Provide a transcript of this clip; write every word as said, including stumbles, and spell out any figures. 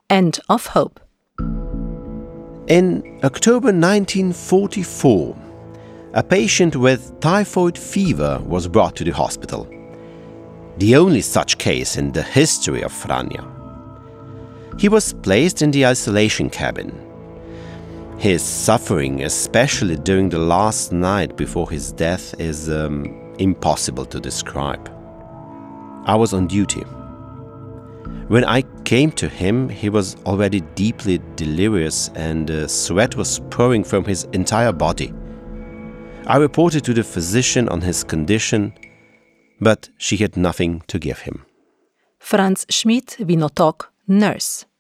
End of Hope. In October nineteen forty-four, a patient with typhoid fever was brought to the hospital. The only such case in the history of Franja. He was placed in the isolation cabin. His suffering, especially during the last night before his death, is um, impossible to describe. I was on duty. When I came to him, he was already deeply delirious and uh, sweat was pouring from his entire body. I reported to the physician on his condition, but she had nothing to give him. Franz Schmidt Winotok, nurse.